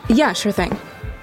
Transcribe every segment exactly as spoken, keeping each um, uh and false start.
Yeah, sure thing.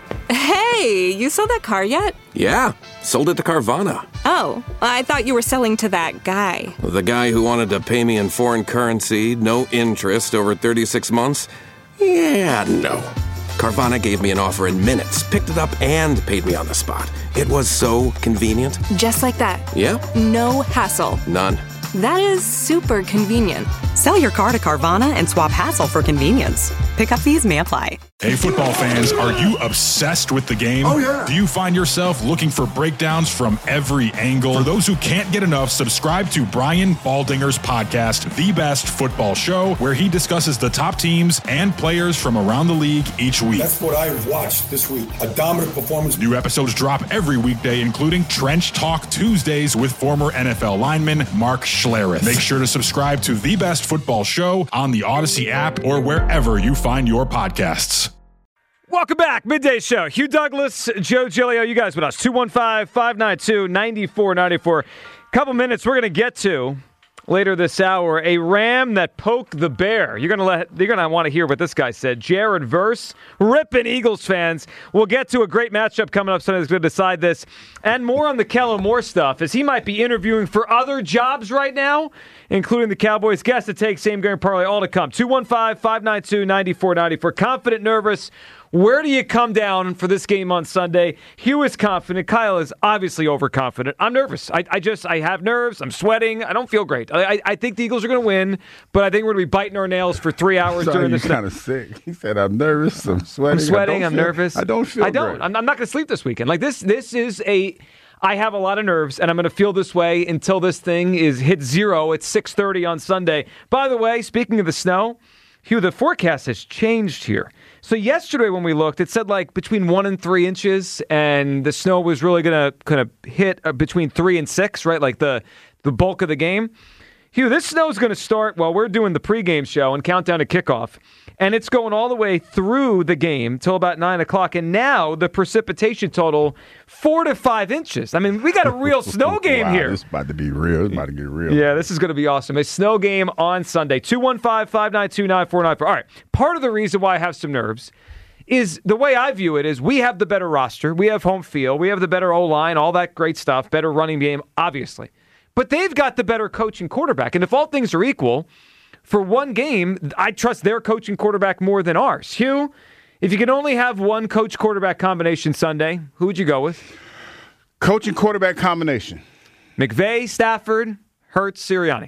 Hey, you sold that car yet? Yeah, sold it to Carvana. Oh, I thought you were selling to that guy. The guy who wanted to pay me in foreign currency, no interest, over thirty-six months? Yeah, no. Carvana gave me an offer in minutes, picked it up, and paid me on the spot. It was so convenient. Just like that. Yeah. No hassle. None. That is super convenient. Sell your car to Carvana and swap hassle for convenience. Pickup fees may apply. Hey, football fans, are you obsessed with the game? Oh, yeah. Do you find yourself looking for breakdowns from every angle? For those who can't get enough, subscribe to Brian Baldinger's podcast, The Best Football Show, where he discusses the top teams and players from around the league each week. That's what I watched this week. A dominant performance. New episodes drop every weekday, including Trench Talk Tuesdays with former N F L lineman Mark Schlereth. Make sure to subscribe to The Best Football Show on the Odyssey app or wherever you find your podcasts. Welcome back. Midday Show. Hugh Douglas, Joe Giglio, you guys with us. two one five, five nine two, nine four nine four. Couple minutes we're going to get to later this hour. A ram that poked the bear. You're going to let you're going to want to hear what this guy said. Jared Verse, ripping Eagles fans. We'll get to a great matchup coming up Sunday that's going to decide this. And more on the Kellen Moore stuff, as he might be interviewing for other jobs right now, including the Cowboys. Guess to take, same game parlay, all to come. two one five, five nine two, nine four nine four. Confident, nervous. Where do you come down for this game on Sunday? Hugh is confident. Kyle is obviously overconfident. I'm nervous. I, I just, I have nerves. I'm sweating. I don't feel great. I, I, I think the Eagles are going to win, but I think we're going to be biting our nails for three hours during this. You're kind of sick. He said, I'm nervous. I'm sweating. I'm sweating. I'm feel, nervous. I don't feel I don't. great. I'm, I'm not going to sleep this weekend. Like this, this is a, I have a lot of nerves, and I'm going to feel this way until this thing is hit zero at six thirty on Sunday. By the way, speaking of the snow, Hugh, the forecast has changed here. So yesterday when we looked, it said like between one and three inches, and the snow was really going to kind of hit uh, between three and six, right? Like the, the bulk of the game. Hugh, this snow is going to start while we're doing the pregame show and countdown to kickoff, and it's going all the way through the game till about nine o'clock. And now the precipitation total, four to five inches. I mean, we got a real snow game wow, here. This is about to be real. It's about to get real. Yeah, this is going to be awesome. A snow game on Sunday. two one five, five nine two, nine four nine four. All right, part of the reason why I have some nerves is the way I view it is we have the better roster. We have home field. We have the better O-line, all that great stuff, better running game, obviously. But they've got the better coach and quarterback. And if all things are equal, for one game, I trust their coach and quarterback more than ours. Hugh, if you could only have one coach-quarterback combination Sunday, who would you go with? Coach and quarterback combination. McVay, Stafford, Hurts, Sirianni.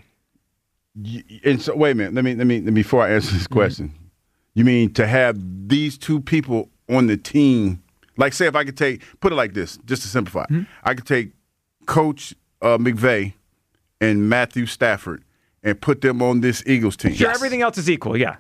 And so, wait a minute. Let me, let me, let me before I answer this question. Mm-hmm. You mean to have these two people on the team? Like, say, if I could take, put it like this, just to simplify. Mm-hmm. I could take Coach uh, McVay and Matthew Stafford and put them on this Eagles team. Sure, yes. Everything else is equal, yeah.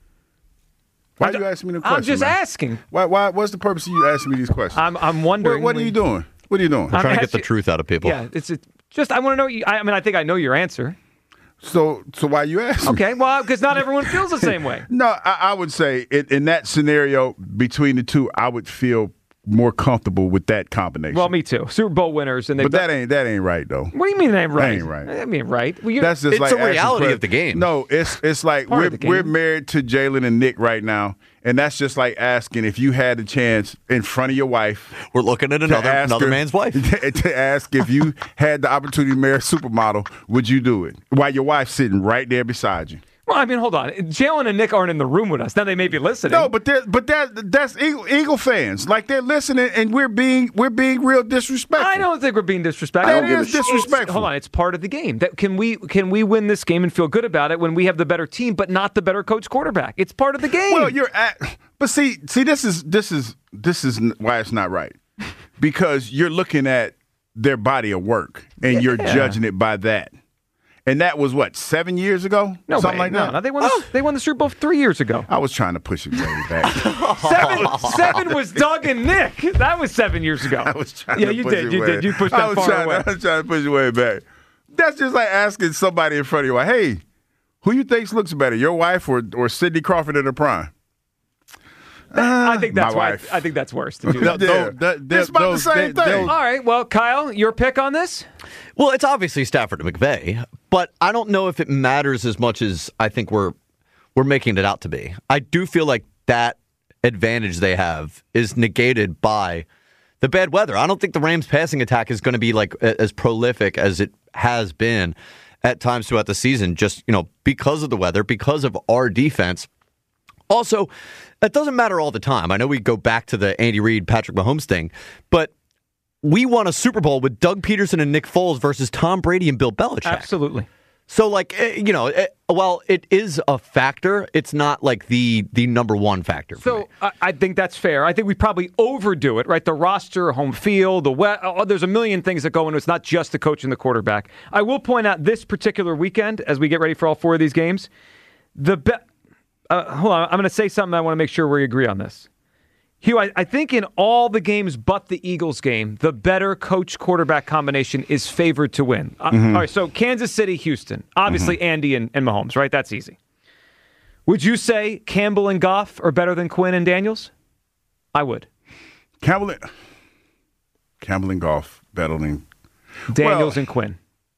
Why I'm, are you asking me the question? I'm just man? asking. Why, why? What's the purpose of you asking me these questions? I'm, I'm wondering. What, what are you doing? What are you doing? I'm trying to get the truth out of people. Yeah, it's it, just I want to know. You, I mean, I think I know your answer. So, so why you asking? Okay, well, because not everyone feels the same way. No, I, I would say in, in that scenario between the two, I would feel more comfortable with that combination. Well, me too. Super Bowl winners, and they. But that ain't that ain't right though. What do you mean that ain't right? That ain't right. I mean right. Well, That's just it's like a reality of the game. No, it's it's like Part we're we're married to Jalen and Nick right now, and that's just like asking if you had the chance in front of your wife. We're looking at another another her, man's wife to ask if you had the opportunity to marry a supermodel, would you do it? While your wife's sitting right there beside you. Well, I mean, hold on. Jalen and Nick aren't in the room with us. Now they may be listening. No, but but that that's Eagle, Eagle fans. Like they're listening, and we're being we're being real disrespectful. I don't think we're being disrespectful. That is disrespectful. It's, hold on, it's part of the game. That can we can we win this game and feel good about it when we have the better team, but not the better coach quarterback? It's part of the game. Well, you're at, but see see this is this is this is why it's not right, because you're looking at their body of work and yeah. you're judging it by that. And that was what, seven years ago? No, something way. like no, that. No, they won. The, they won the Super Bowl three years ago. I was trying to push it way back. seven, seven was Doug and Nick. That was seven years ago. I was trying yeah, to you push did. it You way. did. You pushed that I was far trying, away. I was trying to push it way back. That's just like asking somebody in front of you, like, "Hey, who you think looks better, your wife or or Sidney Crawford in her prime?" Uh, I think that's my why. wife. I think that's worse to do that. yeah. that, that, It's about those, the same they, thing. All right. Well, Kyle, your pick on this? Well, it's obviously Stafford and McVay, but I don't know if it matters as much as I think we're we're making it out to be. I do feel like that advantage they have is negated by the bad weather. I don't think the Rams passing attack is going to be like as prolific as it has been at times throughout the season, just, you know, because of the weather, because of our defense. Also, that doesn't matter all the time. I know we go back to the Andy Reid, Patrick Mahomes thing, but we won a Super Bowl with Doug Peterson and Nick Foles versus Tom Brady and Bill Belichick. Absolutely. So, like, you know, it, while it is a factor, it's not like the the number one factor. For so me. I, I think that's fair. I think we probably overdo it, right? The roster, home field, the we- oh, there's a million things that go into it. It's not just the coach and the quarterback. I will point out this particular weekend, as we get ready for all four of these games, the be- uh, hold on, I'm going to say something. I want to make sure we agree on this. Hugh, I, I think in all the games but the Eagles game, the better coach-quarterback combination is favored to win. Mm-hmm. Uh, all right, so Kansas City, Houston. Obviously, mm-hmm. Andy and, and Mahomes, right? That's easy. Would you say Campbell and Goff are better than Quinn and Daniels? I would. Campbell and, Campbell and Goff better than Daniels well, and Quinn.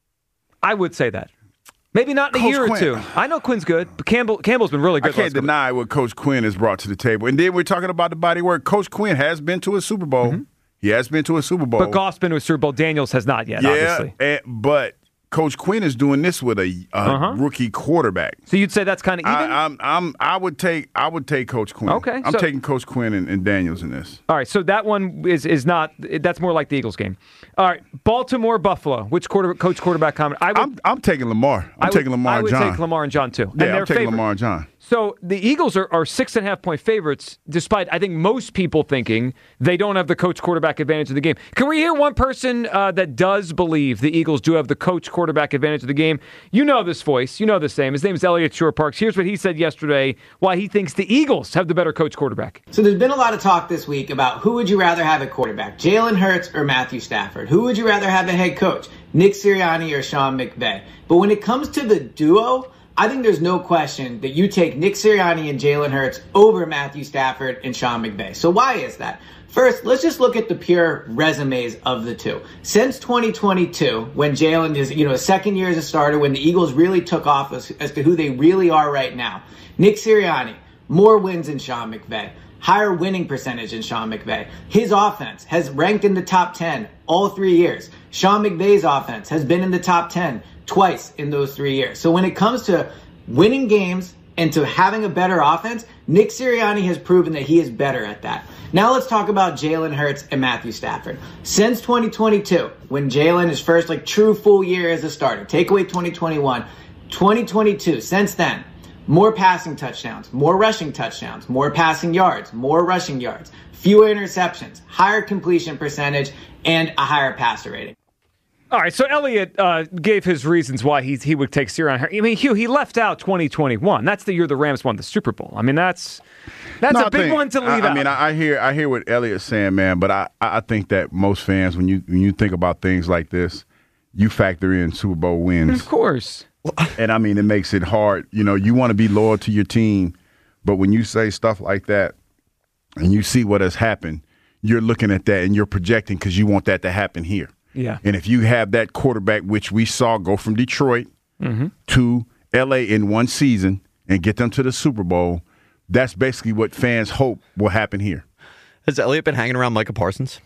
I would say that. Maybe not in a Coach year or Quinn. two. I know Quinn's good, but Campbell Campbell's been really good. I can't deny what Coach Quinn has brought to the table. And then we're talking about the body work. Coach Quinn has been to a Super Bowl. Mm-hmm. He has been to a Super Bowl. But Goff's been to a Super Bowl. Daniels has not yet, yeah, obviously. And, but Coach Quinn is doing this with a, a uh-huh. rookie quarterback. So you'd say that's kind of even? I, I'm, I'm, I would take I would take Coach Quinn. Okay. I'm so, taking Coach Quinn and, and Daniels in this. All right, so that one is is not – that's more like the Eagles game. All right, Baltimore, Buffalo. Which quarter, coach quarterback comment? I would, I'm, I'm taking Lamar. I'm would, taking Lamar I would John. take Lamar and John, too. Yeah, and I'm taking favorite. Lamar and John. So the Eagles are, are six and a half point favorites, despite I think most people thinking they don't have the coach quarterback advantage of the game. Can we hear one person uh, that does believe the Eagles do have the coach quarterback advantage of the game? You know this voice. You know this name. His name is Elliot Shore Parks. Here's what he said yesterday, why he thinks the Eagles have the better coach quarterback. So there's been a lot of talk this week about who would you rather have at quarterback, Jalen Hurts or Matthew Stafford? Who would you rather have at head coach, Nick Sirianni or Sean McVay? But when it comes to the duo, I think there's no question that you take Nick Sirianni and Jalen Hurts over Matthew Stafford and Sean McVay. So why is that? First, let's just look at the pure resumes of the two. Since twenty twenty-two, when Jalen is, you know, second year as a starter, when the Eagles really took off as, as to who they really are right now, Nick Sirianni, more wins than Sean McVay, higher winning percentage than Sean McVay. His offense has ranked in the top ten all three years. Sean McVay's offense has been in the top ten twice in those three years. So when it comes to winning games and to having a better offense, Nick Sirianni has proven that he is better at that. Now let's talk about Jalen Hurts and Matthew Stafford. Since twenty twenty-two, when Jalen, his first like true full year as a starter, take away twenty twenty-one, twenty twenty-two, since then, more passing touchdowns, more rushing touchdowns, more passing yards, more rushing yards, fewer interceptions, higher completion percentage, and a higher passer rating. All right, so Elliott uh, gave his reasons why he he would take Sirianni. I mean, Hugh, he left out twenty twenty-one. That's the year the Rams won the Super Bowl. I mean, that's that's no, a big think, one to leave I, out. I mean, I, I hear I hear what Elliott's saying, man, but I, I think that most fans, when you when you think about things like this, you factor in Super Bowl wins. Of course. And, I mean, it makes it hard. You know, you want to be loyal to your team, but when you say stuff like that and you see what has happened, you're looking at that and you're projecting because you want that to happen here. Yeah. And if you have that quarterback, which we saw go from Detroit mm-hmm. to L A in one season and get them to the Super Bowl, that's basically what fans hope will happen here. Has Elliott been hanging around Micah Parsons?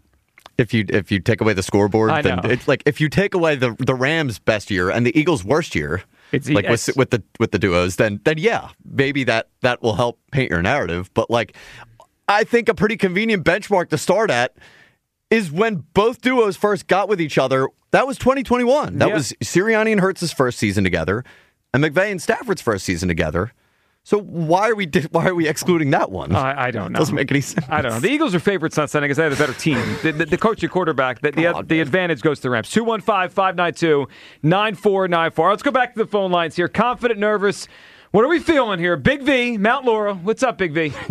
If you if you take away the scoreboard, I then know. it's like if you take away the the Rams' best year and the Eagles' worst year, it's like yes. with with the with the duos, then then yeah, maybe that that will help paint your narrative. But like, I think a pretty convenient benchmark to start at is when both duos first got with each other. That was twenty twenty-one. That yeah. was Sirianni and Hurts' first season together, and McVay and Stafford's first season together. So why are we why are we excluding that one? I, I don't know. Doesn't make any sense. I don't know. The Eagles are favorites on Sunday because they have the better team. The, the, the coach and quarterback, the, the, on, the advantage goes to the Rams. two one five, five nine two, nine four nine four. Let's go back to the phone lines here. Confident, nervous. What are we feeling here? Big V, Mount Laurel. What's up, Big V?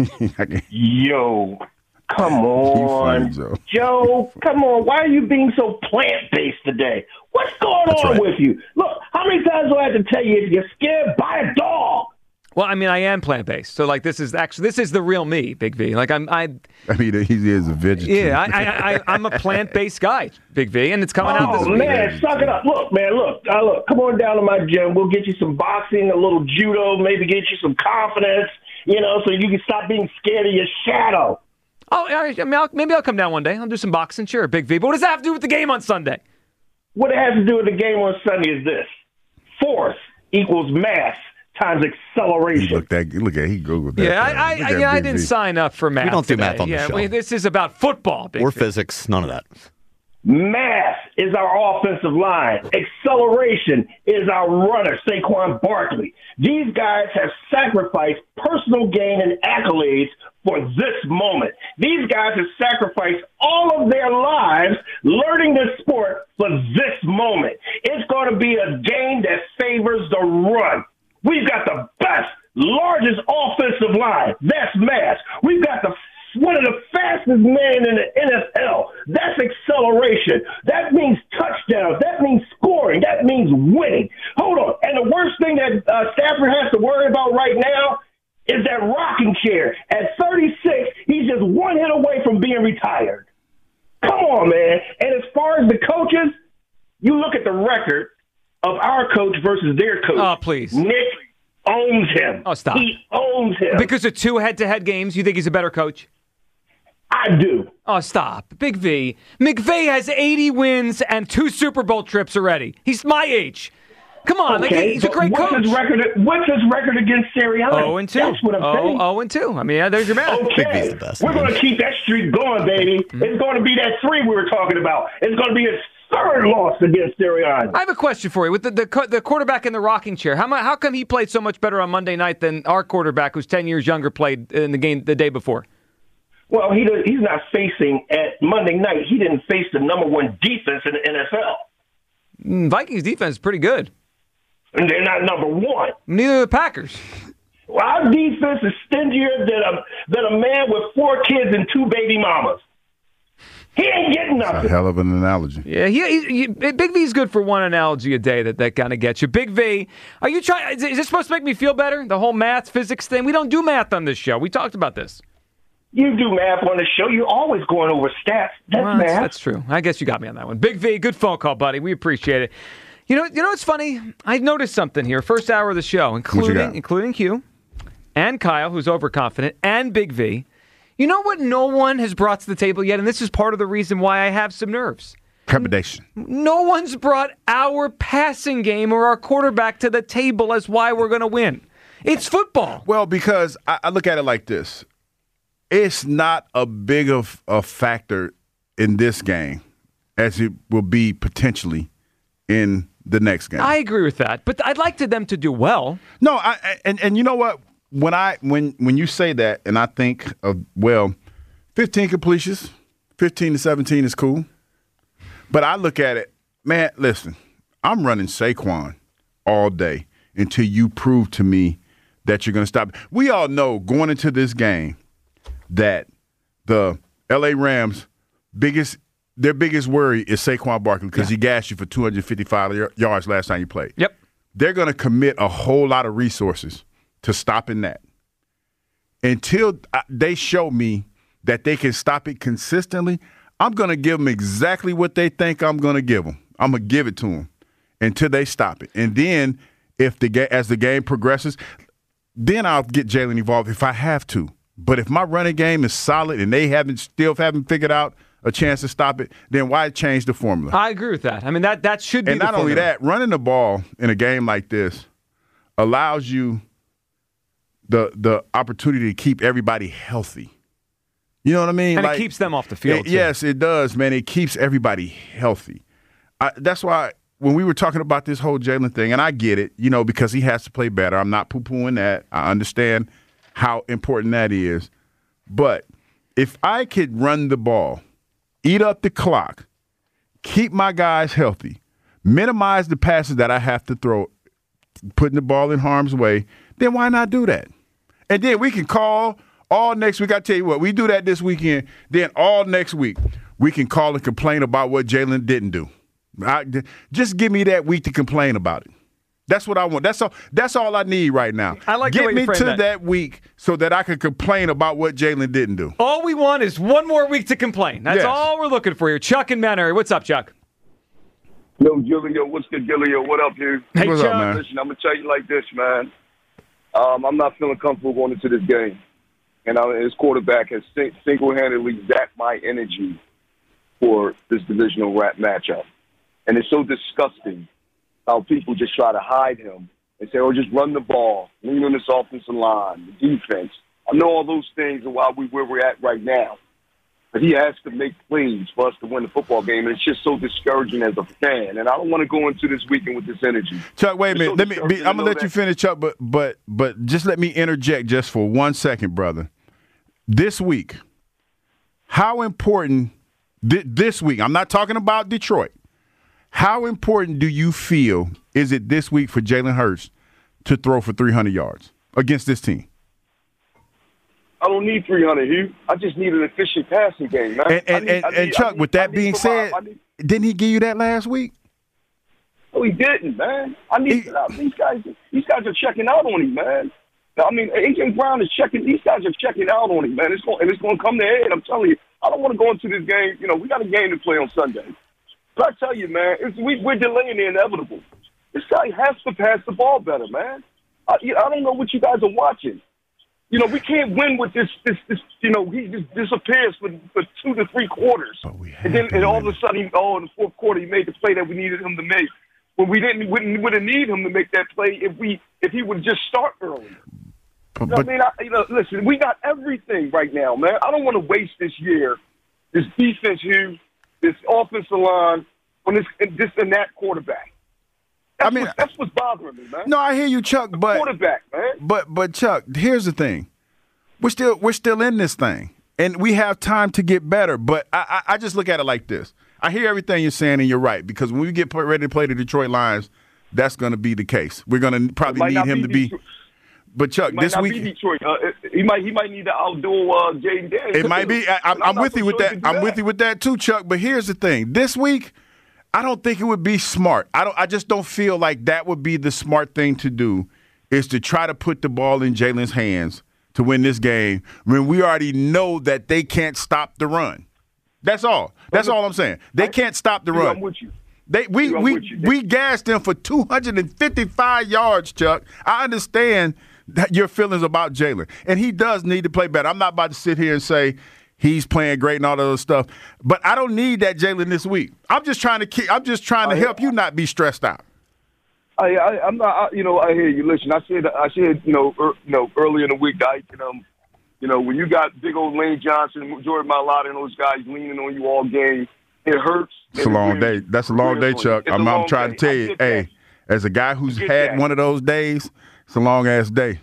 Yo, come on. Funny, Joe. Joe, come on. Why are you being so plant-based today? What's going That's on right. with you? Look, how many times do I have to tell you if you're scared, buy a dog? Well, I mean, I am plant-based, so like this is actually this is the real me, Big V. Like I'm, I. I mean, he is a vegetarian. Yeah, I, I, I, I'm a plant-based guy, Big V, and it's coming oh, out this week. man, suck it up. Look, man, look, uh, look. Come on down to my gym. We'll get you some boxing, a little judo, maybe get you some confidence. You know, so you can stop being scared of your shadow. Oh, I mean, I'll, maybe I'll come down one day. I'll do some boxing. Sure, Big V. But what does that have to do with the game on Sunday? What it has to do with the game on Sunday is this. Force equals mass times acceleration. He looked at, look at he Googled that. Yeah, I, I, I, yeah, I didn't sign up for math. We don't do today. math on the yeah, show. we, this is about football, Big Or V. physics, none of that. Mass is our offensive line. Acceleration is our runner, Saquon Barkley. These guys have sacrificed personal gain and accolades for this moment. These guys have sacrificed all of their lives learning this sport for this moment. It's going to be a game that favors the run. We've got the best, largest offensive line. That's mass. We've got the one of the fastest men in the N F L. That's acceleration. That means touchdowns. That means scoring. That means winning. Hold on. And the worst thing that uh, Stafford has to worry about right now is that rocking chair. At thirty-six, he's just one hit away from being retired. Come on, man. And as far as the coaches, you look at the record of our coach versus their coach. Oh, please. Nick owns him. Oh, stop. He owns him. Because of two head-to-head games, you think he's a better coach? I do. Oh, stop. Big V. McVay has eighty wins and two Super Bowl trips already. He's my age. Come on. Okay, like, he's a great what's coach. His record, what's his record against Sirianni? oh and two. That's what I'm oh, saying. oh and two. I mean, yeah, there's your math. Okay. the best, We're man. going to keep that streak going, baby. Mm-hmm. It's going to be that three we were talking about. It's going to be his third loss against Sirianni. I have a question for you. With the, the co- the quarterback in the rocking chair, how mu- how come he played so much better on Monday night than our quarterback, who's ten years younger, played in the game the day before? Well, he does, he's not facing at Monday night. He didn't face the number one defense in the N F L. Mm, Vikings defense is pretty good. And they're not number one. Neither are the Packers. Well, our defense is stingier than a, than a man with four kids and two baby mamas. He ain't getting That's a nothing. hell of an analogy. Yeah, he, he, he, Big V's good for one analogy a day that, that kind of gets you. Big V, are you trying? Is, is this supposed to make me feel better? The whole math, physics thing? We don't do math on this show. We talked about this. You do math on the show. You're always going over stats. That's Well, math. that's, that's true. I guess you got me on that one. Big V, good phone call, buddy. We appreciate it. You know, you know what's funny? I noticed something here. First hour of the show, including including Q and Kyle, who's overconfident, and Big V. You know what no one has brought to the table yet, and this is part of the reason why I have some nerves. Trepidation. No one's brought our passing game or our quarterback to the table as why we're going to win. It's football. Well, because I, I look at it like this. It's not a big of a factor in this game as it will be potentially in the next game. I agree with that, but I'd like to them to do well. No, I, I- and and you know what? When I when when you say that, and I think of well, fifteen completions, fifteen to seventeen is cool, but I look at it, man. Listen, I'm running Saquon all day until you prove to me that you're going to stop. We all know going into this game that the L A Rams' biggest their biggest worry is Saquon Barkley because Yeah. he gassed you for two hundred fifty-five y- yards last time you played. Yep. They're going to commit a whole lot of resources to stopping that. Until uh, they show me that they can stop it consistently, I'm going to give them exactly what they think I'm going to give them. I'm going to give it to them until they stop it. And then if the ga- as the game progresses, then I'll get Jalen involved if I have to. But if my running game is solid and they haven't still haven't figured out a chance to stop it, then why change the formula? I agree with that. I mean, that, that should be And the not only formula. that, running the ball in a game like this allows you the the opportunity to keep everybody healthy. You know what I mean? And Like, it keeps them off the field, it- too. yes, it does, man. It keeps everybody healthy. I, that's why when we were talking about this whole Jalen thing, and I get it, you know, because he has to play better. I'm not poo-pooing that. I understand how important that is. But if I could run the ball, eat up the clock, keep my guys healthy, minimize the passes that I have to throw, putting the ball in harm's way, then why not do that? And then we can call all next week. I tell you what, we do that this weekend. Then all next week, we can call and complain about what Jalen didn't do. I, just give me that week to complain about it. That's what I want. That's all. That's all I need right now. I like the Get way you me framed to that. that week so that I can complain about what Jalen didn't do. All we want is one more week to complain. That's Yes. all we're looking for here. Chuck and Mount Airy. What's up, Chuck? Yo, Gilio, what's good, Gilio? What up, dude? Hey, What's up, Chuck. man? Listen, I'm gonna tell you like this, man. Um, I'm not feeling comfortable going into this game. And uh, his quarterback has sing- single-handedly zapped my energy for this divisional rat matchup. And it's so disgusting how people just try to hide him and say, oh, just run the ball, lean on this offensive line, the defense. I know all those things are why we where we're at right now. But he has to make plays for us to win the football game, and it's just so discouraging as a fan. And I don't want to go into this weekend with this energy. Chuck, wait a minute. So let me. Be, I'm gonna let that. you finish, Chuck. But but but just let me interject just for one second, brother. This week, how important? Th- this week, I'm not talking about Detroit. How important do you feel is it this week for Jalen Hurts to throw for three hundred yards against this team? I don't need three hundred, Hugh. I just need an efficient passing game, man. And, and, I need, and, I need, and Chuck, need, with that being provide, said, need, didn't he give you that last week? No, he didn't, man. I need he, uh, these guys. These guys are checking out on him, man. I mean, A J Brown is checking. These guys are checking out on him, man. It's going and it's going to come to head. I'm telling you. I don't want to go into this game. You know, we got a game to play on Sunday. But I tell you, man, it's, we, we're delaying the inevitable. This guy has to pass the ball better, man. I, I don't know what you guys are watching. You know, we can't win with this, this, this you know, he just disappears for, for two to three quarters. And then and all of a sudden, he, oh, in the fourth quarter, he made the play that we needed him to make. When we didn't, wouldn't, wouldn't need him to make that play if we, if he would just start early. You know what I mean? I, you know, listen, we got everything right now, man. I don't want to waste this year, this defense here, this offensive line, on this, this and that quarterback. That's I mean, what, that's what's bothering me, man. No, I hear you, Chuck. The but quarterback, man. But but Chuck, here's the thing: we're still we're still in this thing, and we have time to get better. But I, I, I just look at it like this: I hear everything you're saying, and you're right. Because when we get ready to play the Detroit Lions, that's going to be the case. We're going to probably need him be to be. Detroit. But Chuck, might this not week be Detroit. Uh, he might he might need to outdo uh, Jaden Daniels. It might be. I, I'm, I'm with you with that. I'm that. with you with that too, Chuck. But here's the thing: this week, I don't think it would be smart. I don't. I just don't feel like that would be the smart thing to do. Is to try to put the ball in Jalen's hands to win this game when we already know that they can't stop the run. That's all. That's all I'm saying. They can't stop the run. I'm with you. They we we we gassed them for two hundred fifty-five yards, Chuck. I understand that your feelings about Jalen, and he does need to play better. I'm not about to sit here and say he's playing great and all that other stuff, but I don't need that Jalen this week. I'm just trying to keep. I'm just trying to I, help you not be stressed out. I, I I'm not. I, you know, I hear you. Listen, I said I said you know er, you know early in the week, I you know you know when you got big old Lane Johnson, Jordan Mailata, and those guys leaning on you all game, it hurts. It's a long day. That's a long day, Chuck. I'm, I'm trying to tell you, hey, as a guy who's had one of those days, it's a long ass day.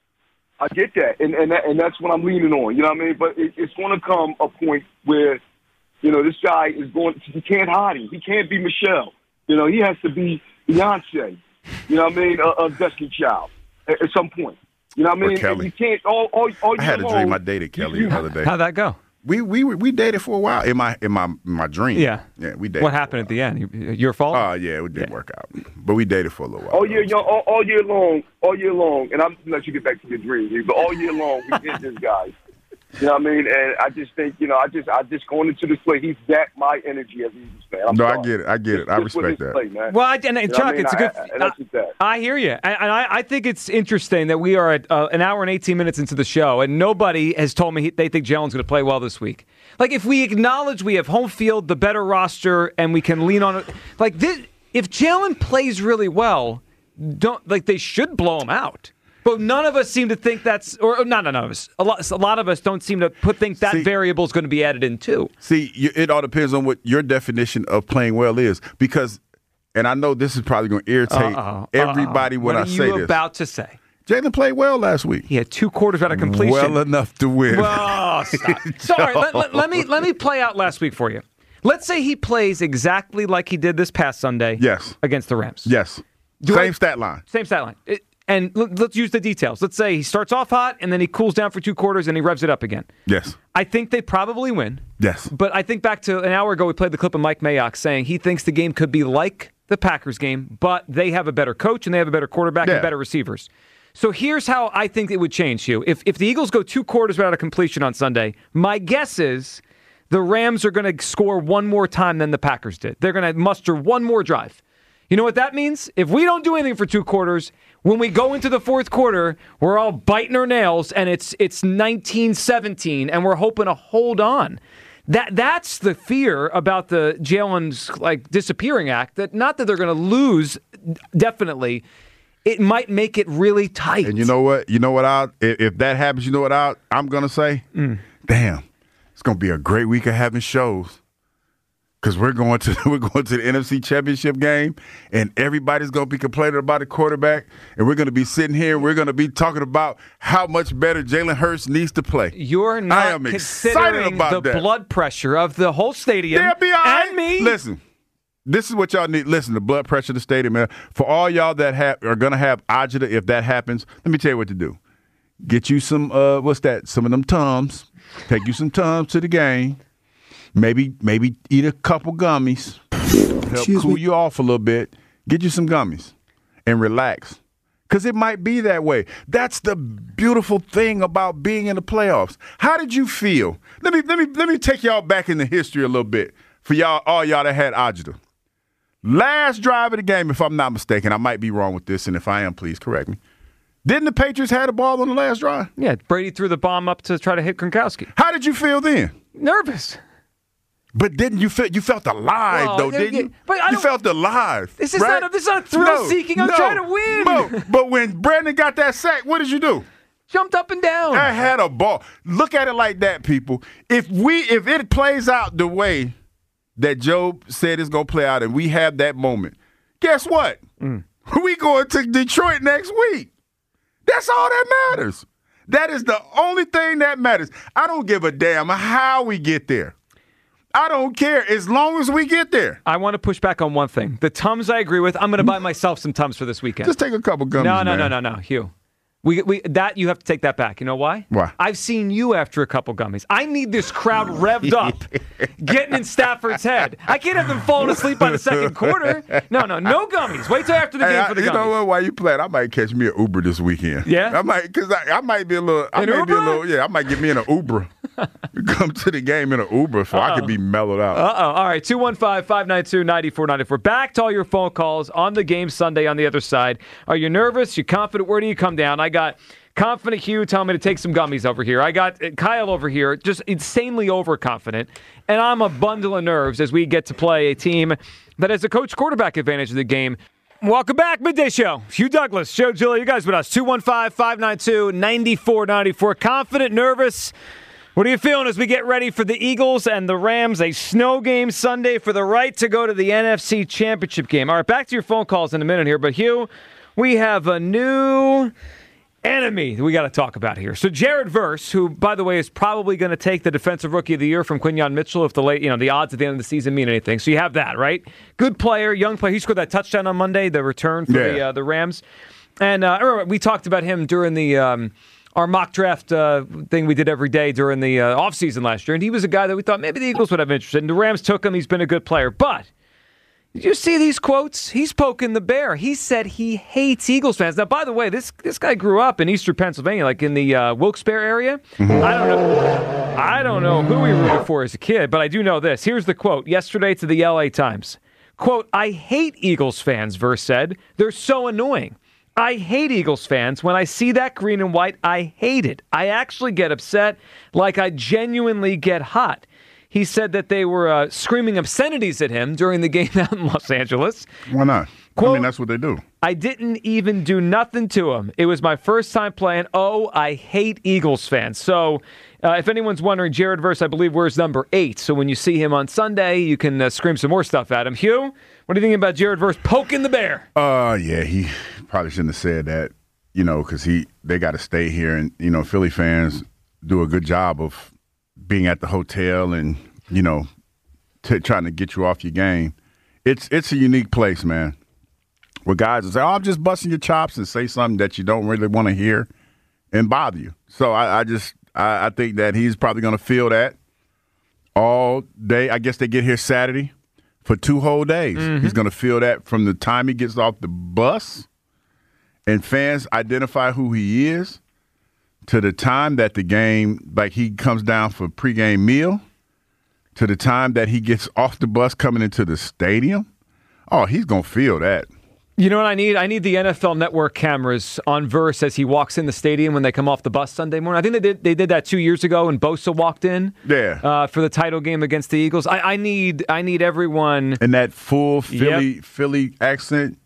I get that, and and that, and that's what I'm leaning on. You know what I mean? But it, it's going to come a point where, you know, this guy is going. He can't hide him. He can't be Michelle. You know, he has to be Beyonce. You know what I mean? A, a Destiny Child at, at some point. You know what I mean? Kelly. You can't. All, all, all I had a long, dream I dated Kelly you, the other day. How'd that go? We we we dated for a while in my in my in my dream. Yeah, yeah. We dated. What happened at the end? Your fault? Oh uh, yeah, it didn't yeah. work out. But we dated for a little while. All year, young, all, all year long, all year long, and I'm gonna let you get back to your dream. But all year long, we did this, guys. You know what I mean? And I just think, you know, I just, I just going into this play, he's that my energy as a Eagles fan. I'm no, sorry. I get it. I get it. I just respect that. Play, man. Well, I, and, and you know Chuck, I mean? it's a good. I, I, that. I hear you, and I, I think it's interesting that we are at uh, an hour and eighteen minutes into the show, and nobody has told me he, they think Jalen's going to play well this week. Like, if we acknowledge we have home field, the better roster, and we can lean on it, like this, if Jalen plays really well, don't like they should blow him out. But none of us seem to think that's, or not none of us. A lot, a lot of us don't seem to put think that see, variable is going to be added in too. See, you, it all depends on what your definition of playing well is, because, and I know this is probably going to irritate uh-oh, everybody uh-oh. when what I say this. What are you about to say? Jalen played well last week. He had two quarters out of completion. Well enough to win. Well, stop. Sorry, let, let, let me let me play out last week for you. Let's say he plays exactly like he did this past Sunday. Yes. Against the Rams. Yes. Do same I, stat line. Same stat line. It, And let's use the details. Let's say he starts off hot, and then he cools down for two quarters, and he revs it up again. Yes. I think they probably win. Yes. But I think back to an hour ago, we played the clip of Mike Mayock saying he thinks the game could be like the Packers game, but they have a better coach, and they have a better quarterback, yeah. and better receivers. So here's how I think it would change, Hugh. If, if the Eagles go two quarters without a completion on Sunday, my guess is the Rams are going to score one more time than the Packers did. They're going to muster one more drive. You know what that means? If we don't do anything for two quarters, When we go into the fourth quarter, we're all biting our nails, and it's it's nineteen seventeen, and we're hoping to hold on. That that's the fear about the Jalen's like disappearing act. That not that they're going to lose, definitely. It might make it really tight. And you know what? You know what? I if, if that happens, you know what I I'm going to say? Mm. Damn, it's going to be a great week of having shows. Because we're going to we're going to the N F C Championship game, and everybody's going to be complaining about the quarterback, and we're going to be sitting here, and we're going to be talking about how much better Jalen Hurts needs to play. You're not I am considering excited about the that. blood pressure of the whole stadium They'll be all right. and me. Listen, this is what y'all need. Listen, the blood pressure of the stadium, man. For all y'all that have, are going to have agita, if that happens, let me tell you what to do. Get you some, uh, what's that, some of them Tums. Take you some Tums to the game. Maybe maybe eat a couple gummies. Help Excuse cool me? you off a little bit. Get you some gummies and relax. Because it might be that way. That's the beautiful thing about being in the playoffs. How did you feel? Let me let me let me take y'all back in the history a little bit for y'all, all y'all that had agita. Last drive of the game, if I'm not mistaken, I might be wrong with this, and if I am, please correct me. Didn't the Patriots have the ball on the last drive? Yeah, Brady threw the bomb up to try to hit Gronkowski. How did you feel then? Nervous. But didn't you feel you felt alive Well, though, yeah, didn't yeah, you? but I you don't- felt alive. This is right? not a- this is not thrill-seeking. I'm trying to win. No, but when Brandon got that sack, what did you do? Jumped up and down. I had a ball. Look at it like that, people. If we if it plays out the way that Joe said it's gonna play out, and we have that moment, guess what? Mm. We going to Detroit next week. That's all that matters. That is the only thing that matters. I don't give a damn how we get there. I don't care as long as we get there. I want to push back on one thing. The Tums I agree with. I'm going to buy myself some Tums for this weekend. Just take a couple gummies, No, no, man. no, no, no, Hugh. We, we, that you have to take that back. You know why? Why? I've seen you after a couple gummies. I need this crowd revved up, getting in Stafford's head. I can't have them falling asleep by the second quarter. No, no, no gummies. Wait till after the Hey, game I- for the you gummies. know what? While you playing, I might catch me an Uber this weekend. Yeah? I might, because I, I might be a little. I An may be a Uber? little. Yeah, I might get me in an Uber. Come to the game in an Uber, so I could be mellowed out. Uh-oh. All right, two one five, five nine two, nine four nine four. Back to all your phone calls on the game Sunday on the other side. Are you nervous? You confident? Where do you come down? I got confident Hugh telling me to take some gummies over here. I got Kyle over here, just insanely overconfident. And I'm a bundle of nerves as we get to play a team that has a coach quarterback advantage of the game. Welcome back, Midday Show. Hugh Douglas, Joe Gillia, you guys with us. two one five, five nine two, nine four nine four. Confident, nervous. What are you feeling as we get ready for the Eagles and the Rams? A snow game Sunday for the right to go to the N F C Championship game. All right, back to your phone calls in a minute here. But, Hugh, we have a new enemy that we got to talk about here. So Jared Verse, who, by the way, is probably going to take the Defensive Rookie of the Year from Quinyon Mitchell if the late, you know, the odds at the end of the season mean anything. So you have that, right? Good player, young player. He scored that touchdown on Monday, the return for Yeah. the uh, the Rams. And uh, I remember we talked about him during the um, our mock draft uh, thing we did every day during the uh, offseason last year. And he was a guy that we thought maybe the Eagles would have interest in. The Rams took him. He's been a good player. But did you see these quotes? He's poking the bear. He said he hates Eagles fans. Now, by the way, this this guy grew up in Eastern Pennsylvania, like in the uh, Wilkes-Barre area. I don't know. I don't know who he rooted for as a kid, but I do know this. Here's the quote yesterday to the L A Times. Quote, "I hate Eagles fans," Verse said. "They're so annoying. I hate Eagles fans. When I see that green and white, I hate it. I actually get upset, like I genuinely get hot." He said that they were uh, screaming obscenities at him during the game out in Los Angeles. Why not? Quote, I mean, that's what they do. "I didn't even do nothing to him. It was my first time playing. Oh, I hate Eagles fans." So uh, if anyone's wondering, Jared Verse, I believe, wears number eight. So when you see him on Sunday, you can uh, scream some more stuff at him. Hugh, what do you think about Jared Verse poking the bear? Uh, yeah, he probably shouldn't have said that, you know, because he they got to stay here. And, you know, Philly fans do a good job of being at the hotel and, you know, t- trying to get you off your game. It's it's a unique place, man, where guys will say, "Oh, I'm just busting your chops," and say something that you don't really want to hear and bother you. So I, I just I, I think that he's probably going to feel that all day. I guess they get here Saturday for two whole days. Mm-hmm. He's going to feel that from the time he gets off the bus and fans identify who he is to the time that the game, like he comes down for pregame meal, to the time that he gets off the bus coming into the stadium. Oh, he's going to feel that. You know what I need? I need the N F L Network cameras on Verse as he walks in the stadium when they come off the bus Sunday morning. I think they did they did that two years ago when Bosa walked in. Yeah. Uh, for the title game against the Eagles. I, I need I need everyone in that full Philly yep. Philly accent.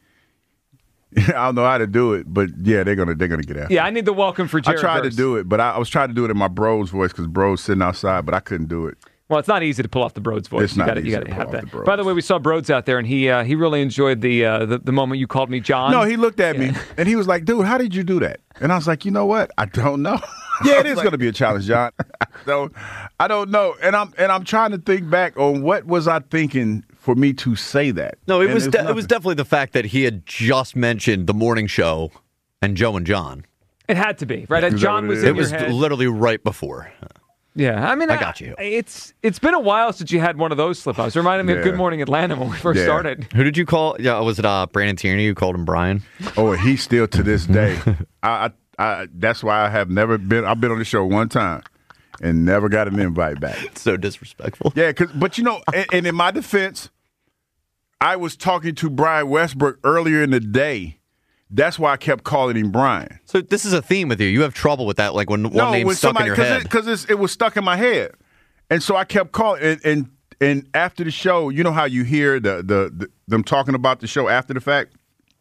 I don't know how to do it, but yeah, they're gonna they're gonna get after. Yeah, I need the welcome for Jared I tried Verse. to do it, but I, I was trying to do it in my bro's voice because bro's sitting outside, but I couldn't do it. Well, it's not easy to pull off the Broads voice. It's not you gotta, easy you gotta to have pull off that. the Broads. By the way, we saw Broads out there, and he uh, he really enjoyed the, uh, the the moment you called me John. No, he looked at me and he was like, "Dude, how did you do that?" And I was like, "You know what? I don't know." Yeah, it is like, going to be a challenge, John. So I don't know, and I'm and I'm trying to think back on what was I thinking for me to say that. No, it and was de- it was definitely the fact that he had just mentioned the morning show and Joe and John. It had to be right. John was it in was your head. literally right before. Yeah, I mean, I got you. It's it's been a while since you had one of those slip-ups. It reminded me Yeah. of Good Morning Atlanta when we first Yeah. started. Who did you call? Yeah, was it uh, Brandon Tierney who called him Brian? Oh, and he's still to this day. I, I, I that's why I have never been. I've been on the show one time and never got an invite back. So disrespectful. Yeah, cause, but you know, and, and in my defense, I was talking to Brian Westbrook earlier in the day. That's why I kept calling him Brian. So this is a theme with you. You have trouble with that, like when one no, name's when stuck somebody, in your cause head. Because it, it was stuck in my head. And so I kept calling. And, and and after the show, you know how you hear the, the, the them talking about the show after the fact?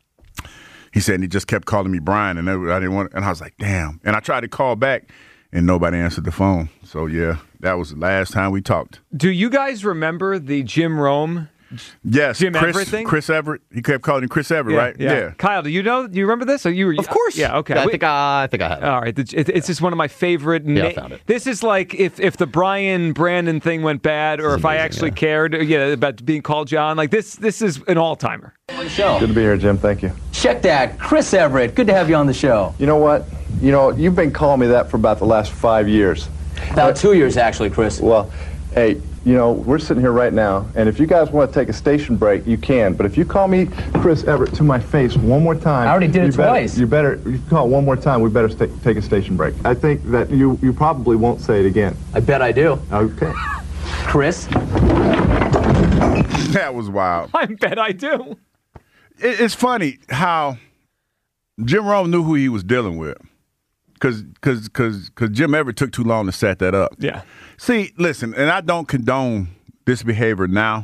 He said, and he just kept calling me Brian. And I didn't want, and I was like, damn. And I tried to call back, and nobody answered the phone. So, yeah, that was the last time we talked. Do you guys remember the Jim Rome? Yes, Jim Chris, Everett thing? Chris Everett. He kept calling him Chris Everett, Yeah, right? yeah. Kyle, do you know? Do you remember this? Or you were, Of course. Yeah. Okay. I We- think I, I think I have. All right. the- it- It's just one of my favorite. Yeah, I na- found it. This is like if if the Brian Brandon thing went bad, or if I amazing, actually yeah. cared, yeah, about being called John. Like this. This is an all timer. Show. Good to be here, Jim. Thank you. Check that. Chris Everett. Good to have you on the show. You know what? You know, you've been calling me that for about the last five years. About two years, actually, Chris. Well, hey, you know, we're sitting here right now, and if you guys want to take a station break, you can. But if you call me Chris Everett to my face one more time... I already did it you better, twice. You better, you call one more time, we better sta- take a station break. I think that you, you probably won't say it again. I bet I do. Okay. Chris? That was wild. I bet I do. It, it's funny how Jim Rome knew who he was dealing with. Because cause, cause, cause Jim Everett took too long to set that up. Yeah. See, listen, and I don't condone this behavior now,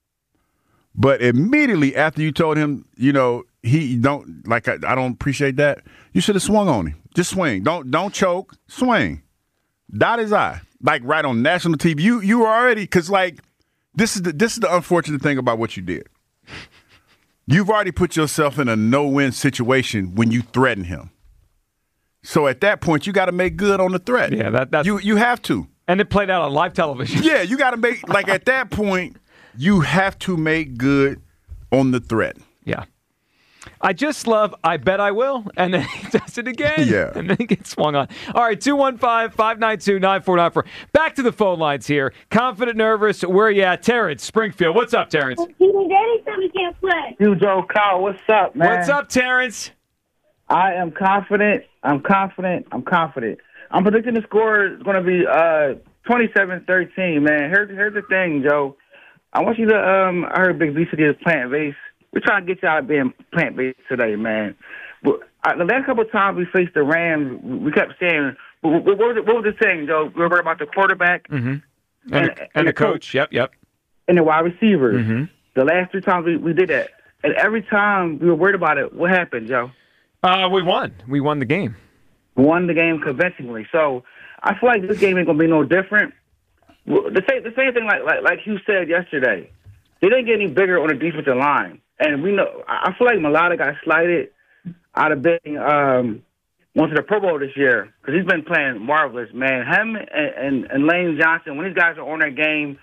but immediately after you told him, you know, he don't, like, I, I don't appreciate that, you should have swung on him. Just swing. Don't don't choke. Swing. Dot his eye. Like, right on national T V. You you were already, because, like, this is the, this is the unfortunate thing about what you did. You've already put yourself in a no-win situation when you threaten him. So at that point, you got to make good on the threat. Yeah, that that's you you have to. And it played out on live television. Yeah, you got to make, like, at that point, you have to make good on the threat. Yeah. I just love, I bet I will, and then he does it again. Yeah. And then he gets swung on. All right, two one five, five nine two, nine four nine four. Back to the phone lines here. Confident, nervous, where you at? Terrence, Springfield. What's up, Terrence? Daddy said we can't play. Dude, Joe Kyle, what's up, man? What's up, Terrence? I am confident. I'm confident. I'm confident. I'm predicting the score is going to be uh, twenty-seven thirteen, man. Here's, here's the thing, Joe. I want you to, um, I heard Big B said he is plant-based. We're trying to get y'all being plant-based today, man. But uh, the last couple of times we faced the Rams, we kept saying, what, what, was, it, what was the saying, Joe? We were worried about the quarterback Mm-hmm. And, and, and, and the coach. coach. Yep, yep. and the wide receivers. Mm-hmm. The last three times we, we did that. And every time we were worried about it, what happened, Joe? Uh, we won. We won the game. Won the game convincingly. So I feel like this game ain't gonna be no different. The same, the same thing like like like you said yesterday. They didn't get any bigger on the defensive line, and we know. I feel like Mulata got slighted out of being um, went to the Pro Bowl this year because he's been playing marvelous, man. Him and, and and Lane Johnson, when these guys are on their game,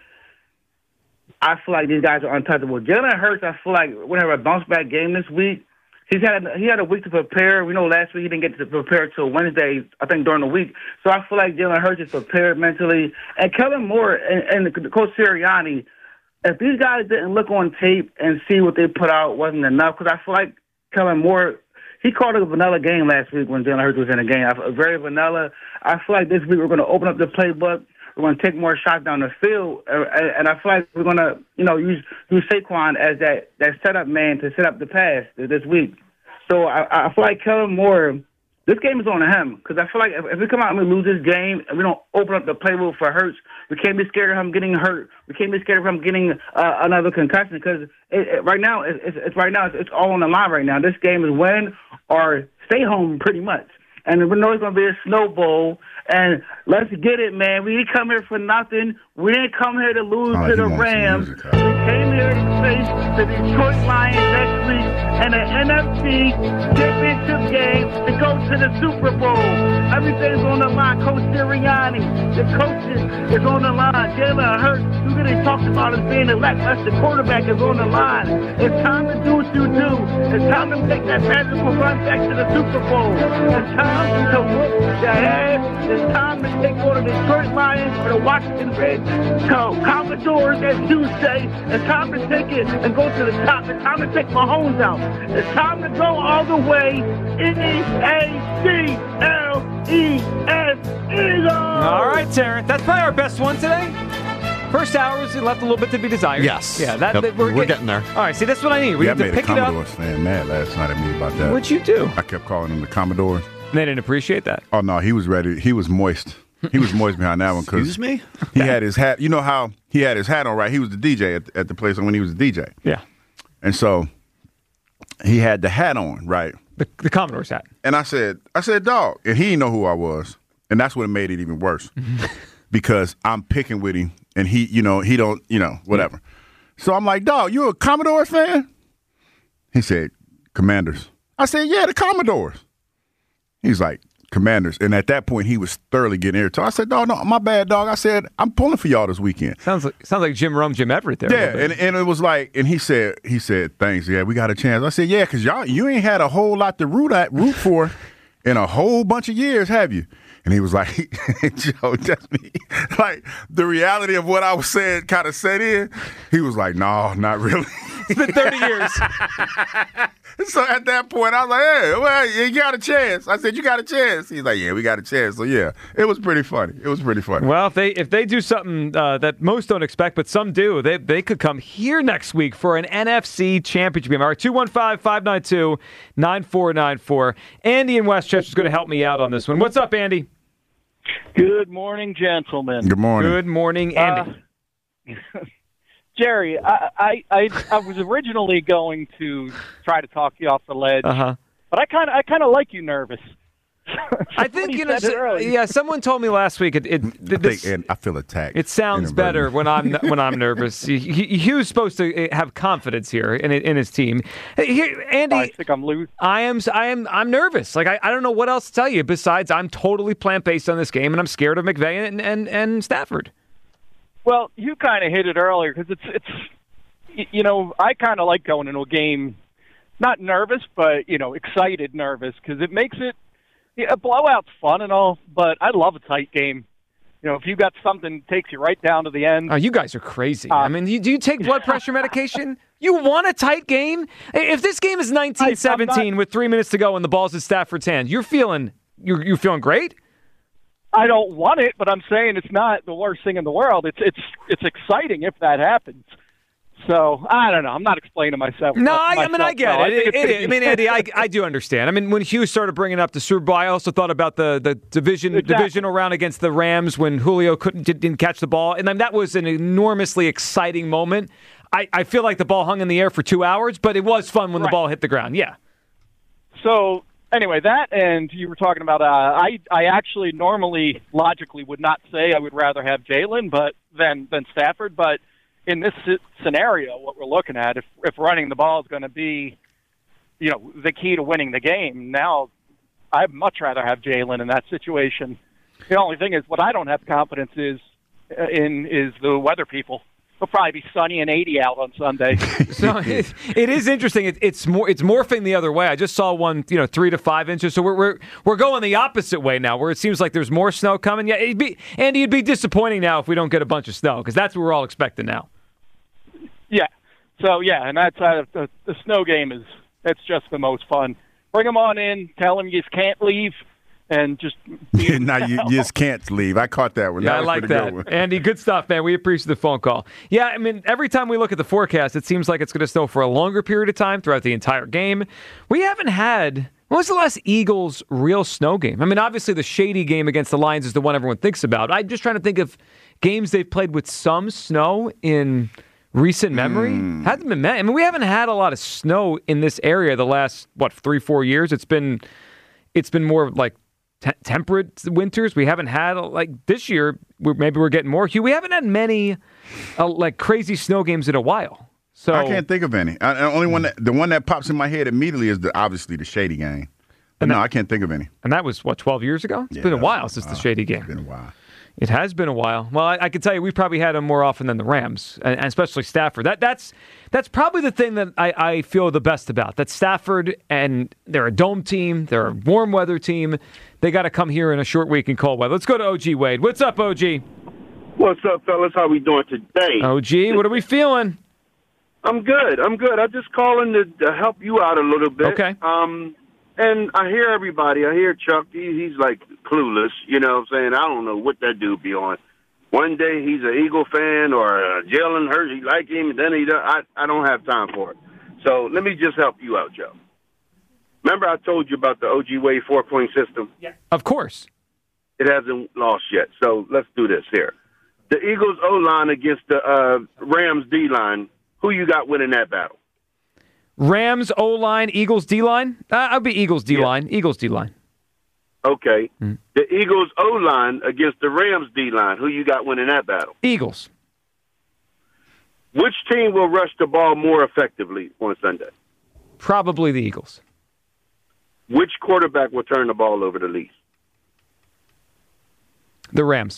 I feel like these guys are untouchable. Jalen Hurts, I feel like we're gonna have a bounce back game this week. He's had a, he had a week to prepare. We know last week he didn't get to prepare till Wednesday, I think, during the week. So I feel like Jalen Hurts is prepared mentally. And Kellen Moore and, and the, Coach Sirianni, if these guys didn't look on tape and see what they put out wasn't enough, because I feel like Kellen Moore, he called it a vanilla game last week when Jalen Hurts was in the game. I, very vanilla. I feel like this week we're going to open up the playbook. We're going to take more shots down the field, uh, and I feel like we're going to, you know, use use Saquon as that, that setup man to set up the pass this week. So I, I feel like Kellen Moore, this game is on him because I feel like if, if we come out and we lose this game and we don't open up the playbook for Hurts, we can't be scared of him getting hurt. We can't be scared of him getting uh, another concussion because it, it, right now it's, it's, it's right now it's, it's all on the line right now. This game is win or stay home pretty much. And we know it's going to be a snowball. And let's get it, man. We didn't come here for nothing. We didn't come here to lose oh, to the Rams. Music, we came here to face the Detroit Lions next week and an N F C championship game to go to the Super Bowl. Everything's on the line. Coach Sirianni, the coaches is on the line. Jalen Hurts, who really talked about as being the lackluster quarterback, is on the line. It's time to do what you do. It's time to take that magical run back to the Super Bowl. It's time to whoop the ass. It's time to take on the Detroit Lions or the Washington Redskins. So, Commodores, as you say, it's time to take it and go to the top. It's time to take Mahomes out. It's time to go all the way. E A C L E S, Eagles! All right, Terrence. That's probably our best one today. First hour was left a little bit to be desired. Yes. Yeah, that, Yep. that we're, We're getting, getting there. All right, see, that's what I need. We yeah, need I to made pick a it up. Commodores fan mad last night at me about that. What'd you do? I kept calling him the Commodores. They didn't appreciate that. Oh, no, he was ready. He was moist. He was moist behind that one. Excuse me? He had his hat. You know how he had his hat on, right? He was the D J at, at the place when he was the D J. Yeah. And so he had the hat on, right? The, the Commodore's hat. And I said, I said, dog. And he didn't know who I was. And that's what made it even worse. Because I'm picking with him. And he, you know, he don't, you know, whatever. So I'm like, dog, you a Commodore fan? He said, Commanders. I said, yeah, the Commodores. He's like, Commanders. And at that point, he was thoroughly getting irritated. I said, dog, no, my bad, dog. I said, I'm pulling for y'all this weekend. Sounds like sounds like Jim Rome, Jim Everett there. Yeah, and, and it was like, and he said, he said, thanks, yeah, we got a chance. I said, yeah, because y'all, you ain't had a whole lot to root at, root for in a whole bunch of years, have you? And he was like, Joe, that's me. Like, the reality of what I was saying kind of set in. He was like, no, not really. It's been thirty years. So at that point, I was like, hey, well, you got a chance. I said, you got a chance. He's like, yeah, we got a chance. So, yeah, it was pretty funny. It was pretty funny. Well, if they if they do something uh, that most don't expect, but some do, they they could come here next week for an N F C championship game. All right, two one five, five nine two, nine four nine four. Andy in Westchester is going to help me out on this one. What's up, Andy? Good morning, gentlemen. Good morning. Good morning, Andy. Uh, Jerry, I, I, I, I was originally going to try to talk you off the ledge, uh-huh. but I kind of, I kind of like you nervous. I think you know. So, yeah, someone told me last week. It, it I, this, think, and I feel attacked. It sounds better when I'm when I'm nervous. He, he, Hugh's supposed to have confidence here in in his team. Here, Andy, I think I'm losing. I am. I am. I'm nervous. Like I, I don't know what else to tell you besides I'm totally plant based on this game, and I'm scared of McVay and and, and Stafford. Well, you kind of hit it earlier because it's it's you know I kind of like going into a game, not nervous, but you know excited nervous because it makes it. Yeah, a blowout's fun and all, but I love a tight game. You know, if you got something that takes you right down to the end. Oh, you guys are crazy. Uh, I mean, you, do you take blood pressure medication? You want a tight game? If this game is nineteen seventeen with three minutes to go and the ball's in Stafford's hand, you're feeling you're you're feeling great? I don't want it, but I'm saying it's not the worst thing in the world. It's it's it's exciting if that happens. So, I don't know. I'm not explaining myself. No, I, myself, I mean, I get no. it. I, it, it, it I mean, Andy, I, I do understand. I mean, when Hughes started bringing up the Super Bowl, I also thought about the, the division exactly. divisional round against the Rams when Julio couldn't didn't catch the ball. And then that was an enormously exciting moment. I, I feel like the ball hung in the air for two hours, but it was fun when right. the ball hit the ground. Yeah. So, anyway, that and you were talking about, uh, I, I actually normally logically would not say I would rather have Jalen but than, than Stafford, but in this scenario, what we're looking at, if if running the ball is going to be, you know, the key to winning the game, now I'd much rather have Jalen in that situation. The only thing is, what I don't have confidence is in is the weather people. It'll probably be sunny and eighty out on Sunday. So it, it is interesting. It, it's more it's morphing the other way. I just saw one, you know, three to five inches. So we're we're we're going the opposite way now, where it seems like there's more snow coming. Yeah, it'd be Andy, it'd be disappointing now if we don't get a bunch of snow because that's what we're all expecting now. Yeah. So, yeah, and that's uh, the, the snow game is that's just the most fun. Bring them on in. Tell them you just can't leave. and just now you, you just can't leave. I caught that one. Yeah, that I was like pretty that. good one. Andy, good stuff, man. We appreciate the phone call. Yeah, I mean, every time we look at the forecast, it seems like it's going to snow for a longer period of time throughout the entire game. We haven't had. When was the last Eagles real snow game? I mean, obviously the shady game against the Lions is the one everyone thinks about. I'm just trying to think of games they've played with some snow in recent memory. Mm. Hasn't been. I mean, we haven't had a lot of snow in this area the last what three, four years. It's been, it's been more like te- temperate winters. We haven't had like this year. We're, maybe we're getting more. Hugh, we haven't had many uh, like crazy snow games in a while. So I can't think of any. I, the only one that the one that pops in my head immediately is the obviously the shady game. But no, I can't think of any. And that was what twelve years ago. It's Yeah, been a while since uh, the shady game. It's been a while. It has been a while. Well, I, I can tell you, we've probably had them more often than the Rams, and, and especially Stafford. That that's that's probably the thing that I, I feel the best about. That Stafford, and they're a dome team, they're a warm weather team. They got to come here in a short week in cold weather. Let's go to O G Wade. What's up, O G? What's up, fellas? How we doing today? O G, what are we feeling? I'm good. I'm good. I'm just calling to, to help you out a little bit. Okay. Um, and I hear everybody. I hear Chuck. He, he's like clueless. You know what I'm saying? I don't know what that dude be on. One day he's an Eagle fan or uh, Jalen Hurts. He like him, and then he does. I, I don't have time for it. So let me just help you out, Joe. Remember I told you about the O G Wade four-point system? Yeah. Of course. It hasn't lost yet. So let's do this here. The Eagles O-line against the uh, Rams D-line. Who you got winning that battle? Rams O-line, Eagles D-line? Uh, I'll be Eagles D-line. Yeah. Eagles D-line. Okay. Mm. The Eagles O-line against the Rams D-line. Who you got winning that battle? Eagles. Which team will rush the ball more effectively on Sunday? Probably the Eagles. Which quarterback will turn the ball over the least? The Rams.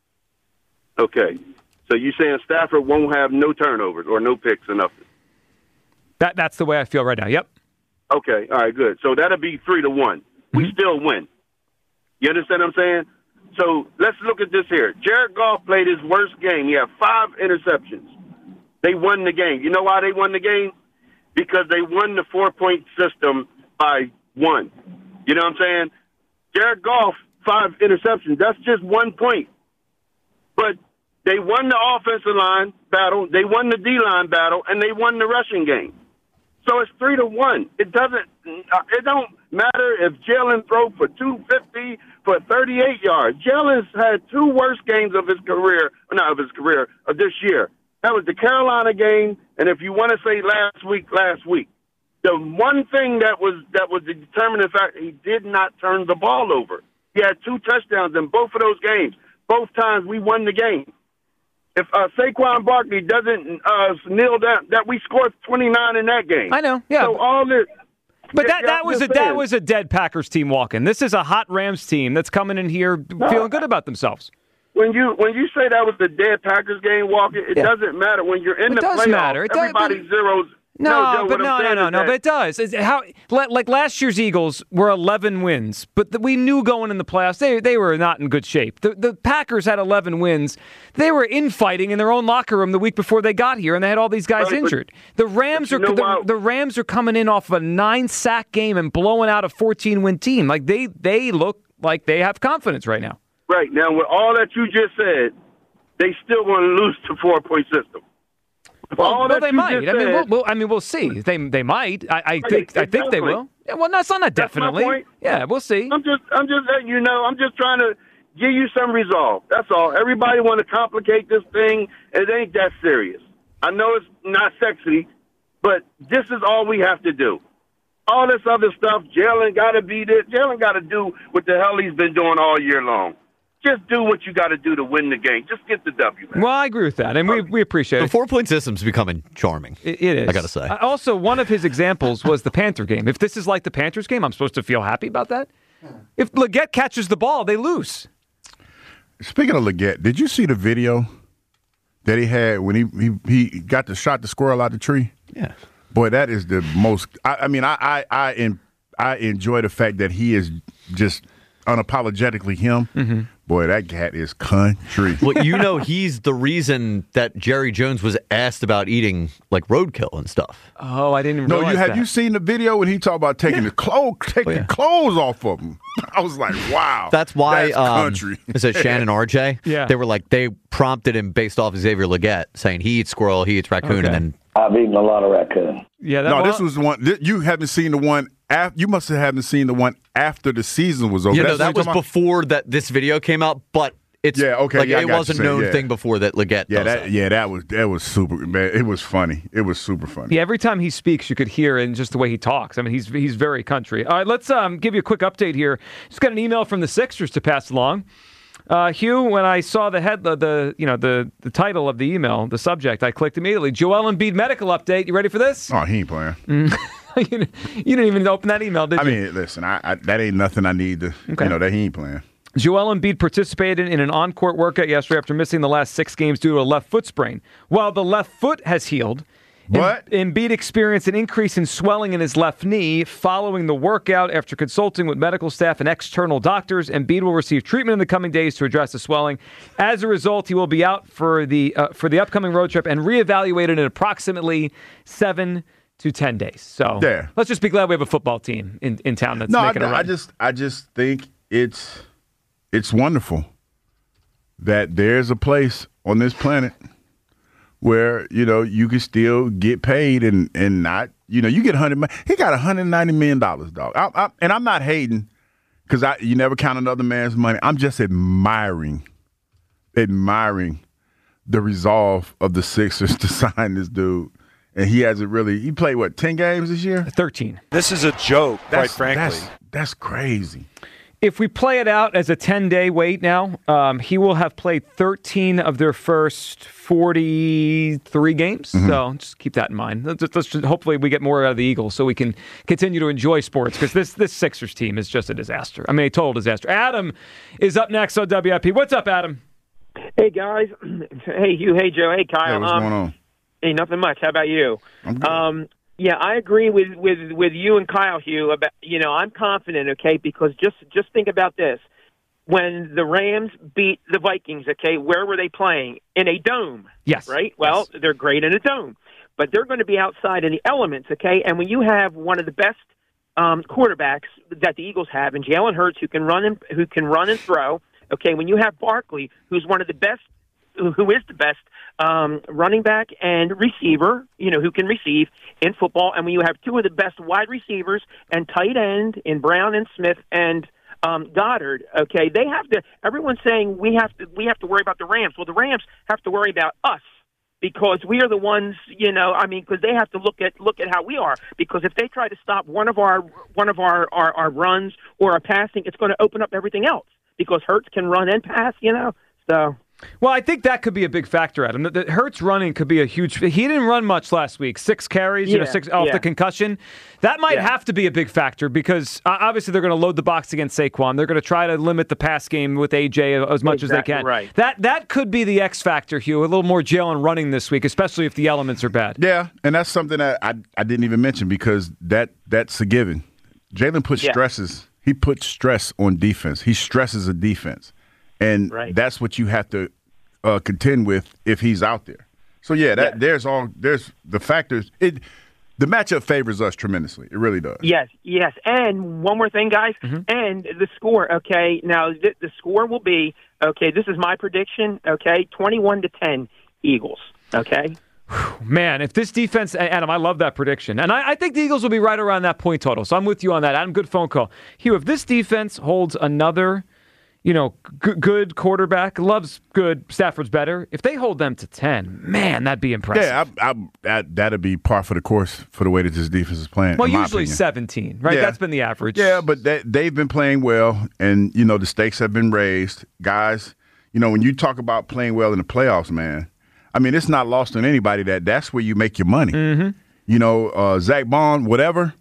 Okay. So you saying Stafford won't have no turnovers or no picks or nothing? That that's the way I feel right now. Yep. Okay. All right. Good. So that'll be three to one. Mm-hmm. We still win. You understand what I'm saying? So let's look at this here. Jared Goff played his worst game. He had five interceptions. They won the game. You know why they won the game? Because they won the four-point system by one. You know what I'm saying? Jared Goff, five interceptions. That's just one point. But they won the offensive line battle, they won the D-line battle, and they won the rushing game. So it's three to one. It doesn't. It don't matter if Jalen throw for two fifty for thirty-eight yards. Jalen's had two worst games of his career, not of his career, of this year. That was the Carolina game, and if you want to say last week, last week. The one thing that was that was the determining factor, he did not turn the ball over. He had two touchdowns in both of those games. Both times we won the game. If uh, Saquon Barkley doesn't uh, kneel down, that we scored twenty-nine in that game. I know. Yeah. So all this. But yeah, that, that was a saying. that was a dead Packers team walking. This is a hot Rams team that's coming in here no, feeling good about themselves. When you when you say that was the dead Packers game walking, it yeah. doesn't matter. When you're in it the does playoffs, matter. It everybody does, zeros. No, no, Joe, but no, no, no, no. But it does. It's how like last year's Eagles were eleven wins, but the, we knew going in the playoffs they they were not in good shape. The the Packers had eleven wins. They were infighting in their own locker room the week before they got here, and they had all these guys right, injured. But, the Rams are the, the Rams are coming in off of a nine sack game and blowing out a fourteen win team. Like they they look like they have confidence right now. Right now, with all that you just said, they still want to lose to four point system. Well, well they might. I mean, we'll, we'll, I mean, we'll see. They they might. I, I think. Exactly. I think they will. Yeah, well, that's not that definitely. That's my point. Yeah, we'll see. I'm just. I'm just letting you know. I'm just trying to give you some resolve. That's all. Everybody want to complicate this thing. It ain't that serious. I know it's not sexy, but this is all we have to do. All this other stuff, Jalen got to be this. Jalen got to do what the hell he's been doing all year long. Just do what you got to do to win the game. Just get the W. Man. Well, I agree with that, and we we appreciate the it. The four-point system's becoming charming. It, it is. I got to say. Also, one of his examples was the Panther game. If this is like the Panthers game, I'm supposed to feel happy about that? If Leggett catches the ball, they lose. Speaking of Leggett, did you see the video that he had when he he, he got the shot the squirrel out the tree? Yeah. Boy, that is the most. I, I mean, I I I, in, I enjoy the fact that he is just unapologetically him. Mm-hmm. Boy, that cat is country. Well, you know, he's the reason that Jerry Jones was asked about eating like roadkill and stuff. Oh, I didn't even No, realize you have that. you seen the video when he talked about taking Yeah. the clothes, taking Oh, yeah. the clothes off of him? I was like, wow. That's why that's um, country. is it Shannon R J? Yeah. They were like they prompted him based off Xavier Legette saying he eats squirrel, he eats raccoon, Okay. and then I've eaten a lot of raccoon. Yeah, that no, well, this was the one. Th- you haven't seen the one. Af- you must have haven't seen the one after the season was over. you know That's that what was you're talking before that this video came out, but it's Yeah, okay, like yeah, I it got was a you saying, known yeah. thing before that Legette. Yeah, does that, that. yeah, that was that was super. Man, it was funny. It was super funny. Yeah, every time he speaks, you could hear in just the way he talks. I mean, he's he's very country. All right, let's um, give you a quick update here. Just got an email from the Sixers to pass along. Uh, Hugh, when I saw the head, the, the you know the the title of the email, the subject, I clicked immediately. Joel Embiid medical update. You ready for this? Oh, he ain't playing. you, didn't, you didn't even open that email, did I you? mean, listen, I, I, that ain't nothing I need to. Okay. You know that he ain't playing. Joel Embiid participated in an on-court workout yesterday after missing the last six games due to a left foot sprain. While the left foot has healed, What? Em- Embiid experienced an increase in swelling in his left knee following the workout. After consulting with medical staff and external doctors, Embiid will receive treatment in the coming days to address the swelling. As a result, he will be out for the uh, for the upcoming road trip and reevaluated in approximately seven to ten days. So Yeah. let's just be glad we have a football team in, in town that's No, I, making a run. I just, I just think it's, it's wonderful that there's a place on this planet where you know you can still get paid and and not, you know, you get a hundred. He got a hundred ninety million dollars, dog. I, I, and I'm not hating because I, you never count another man's money. I'm just admiring, admiring the resolve of the Sixers to sign this dude. And he hasn't really. He played what, ten games this year? thirteen. This is a joke, quite That's, frankly. that's, that's crazy. If we play it out as a ten-day wait now, um, he will have played thirteen of their first forty-three games. Mm-hmm. So just keep that in mind. Let's, let's just, hopefully we get more out of the Eagles so we can continue to enjoy sports because this, this Sixers team is just a disaster. I mean, a total disaster. Adam is up next on W I P. What's up, Adam? Hey, guys. Hey, Hugh. Hey, Joe. Hey, Kyle. Hey, what's um, going on? Hey, nothing much. How about you? I'm good. Um, yeah, I agree with, with, with you and Kyle, Hugh. About you know, I'm confident, okay, because just just think about this: when the Rams beat the Vikings, okay, where were they playing? In a dome. Yes. Right. Well, Yes. they're great in a dome, but they're going to be outside in the elements, okay. And when you have one of the best um, quarterbacks that the Eagles have, and Jalen Hurts, who can run and who can run and throw, okay. When you have Barkley, who's one of the best, who is the best um, running back and receiver, you know, who can receive in football. And when you have two of the best wide receivers and tight end in Brown and Smith and um, Goddard, okay, they have to. Everyone's saying we have to. We have to worry about the Rams. Well, the Rams have to worry about us because we are the ones. You know, I mean, because they have to look at look at how we are. Because if they try to stop one of our one of our our, our runs or our passing, it's going to open up everything else. Because Hurts can run and pass. You know, so. Well, I think that could be a big factor, Adam. The Hurts running could be a huge. He didn't run much last week. Six carries, you know, Yeah, six off yeah. the concussion. That might Yeah. have to be a big factor because uh, obviously they're going to load the box against Saquon. They're going to try to limit the pass game with A J as much Exactly as they can. right. That that could be the X factor, Hugh. A little more Jalen running this week, especially if the elements are bad. Yeah, and that's something that I I didn't even mention because that that's a given. Jalen puts Yeah. stresses. He puts stress on defense. He stresses a defense, and Right. that's what you have to uh, contend with if he's out there. So yeah, that Yeah. there's all there's the factors. It the matchup favors us tremendously. It really does. Yes, yes. And one more thing, guys. And the score, okay, now th- the score will be, okay, this is my prediction, okay, twenty-one to ten Eagles, okay? Man, if this defense, Adam, I love that prediction. And I, I think the Eagles will be right around that point total. So I'm with you on that. Adam, good phone call. Hugh, if this defense holds another, you know, g- good quarterback, Love's good, Stafford's better. If they hold them to ten, man, that'd be impressive. Yeah, I, I, that that'd be par for the course for the way that this defense is playing. well, in my usually opinion. seventeen, right? Yeah. That's been the average. Yeah, but they, they've been playing well, and, you know, the stakes have been raised. Guys, you know, when you talk about playing well in the playoffs, man, I mean, it's not lost on anybody that that's where you make your money. Mm-hmm. You know, uh, Zach Bond, whatever,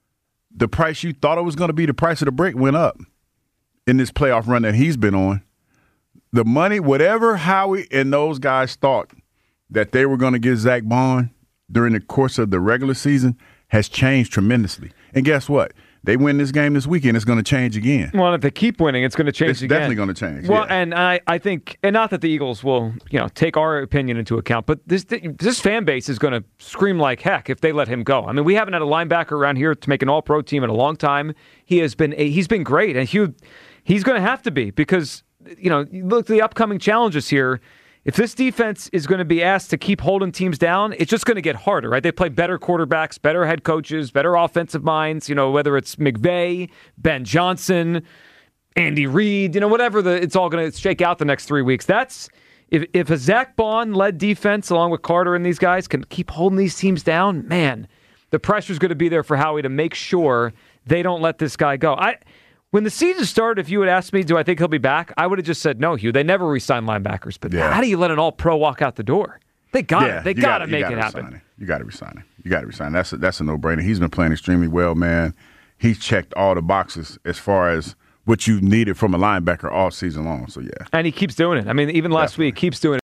the price you thought it was going to be, the price of the brick went up in this playoff run that he's been on. The money, whatever Howie and those guys thought that they were going to get Zach Bond during the course of the regular season has changed tremendously. And guess what? They win this game this weekend, it's going to change again. Well, if they keep winning, it's going to change it's again. It's definitely going to change. Well, yeah. and I, I think, and not that the Eagles will, you know, take our opinion into account, but this this fan base is going to scream like heck if they let him go. I mean, we haven't had a linebacker around here to make an All-Pro team in a long time. He has been a, he's been great, and he, he's going to have to be because, you know, you look at the upcoming challenges here. If this defense is going to be asked to keep holding teams down, it's just going to get harder, right? They play better quarterbacks, better head coaches, better offensive minds, you know, whether it's McVay, Ben Johnson, Andy Reid, you know, whatever the it's all going to shake out the next three weeks. That's if if a Zach Bond-led defense, along with Carter and these guys, can keep holding these teams down, man, the pressure's going to be there for Howie to make sure they don't let this guy go. I When the season started, if you had asked me, do I think he'll be back? I would have just said no, Hugh. They never re-sign linebackers. But yeah. how do you let an all-pro walk out the door? They got yeah, it. They got to make it happen. It. You got to resign him. You got to resign. That's a, that's a no-brainer. He's been playing extremely well, man. He's checked all the boxes as far as what you needed from a linebacker all season long. So yeah, and he keeps doing it. I mean, even last Definitely. week, keeps doing it.